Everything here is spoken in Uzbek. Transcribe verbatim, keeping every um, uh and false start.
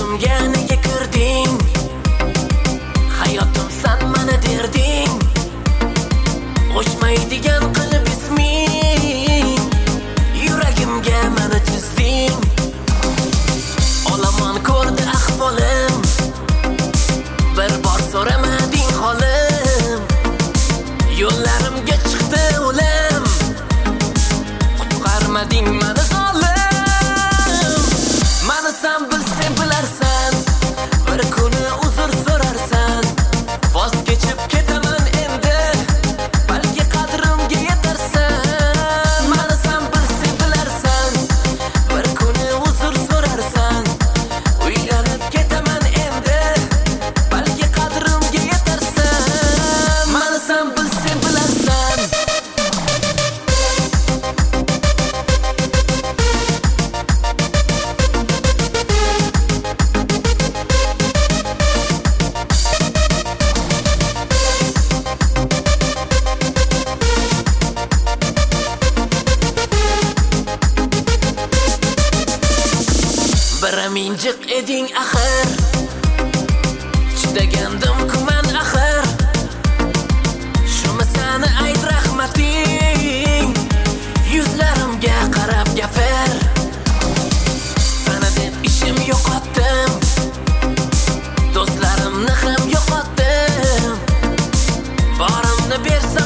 Yuragimga nega kirding? Hayotim san mana derding. O'chmaydigan qilib isming. Yuragimga mana chizding. Olaman ko'rdi ahvolim. Bir bor so'ramading holim. Yo'llarimga chiqdi o'lim. Qutqarmading meni zolim. Mani san bilsang bilarsan, bir kuni uzr so'rarsan. Voz kechib ketaman endi, balki qadrimga yetarsan. Mani san bilsang bilarsan, bir kuni uzr so'rarsan. Uylanib ketaman endi, balki qadrimga yetarsan. Mani san bilsang bilarsan. Biraminjiq eding axir, chidagandim-ku men axir. Shumi sani ayt rahmating, yuzlarimga qarab gapir. Sana deb ishim yo'qotdim, do'stlarimni ham yo'qotdim. Borimni bersam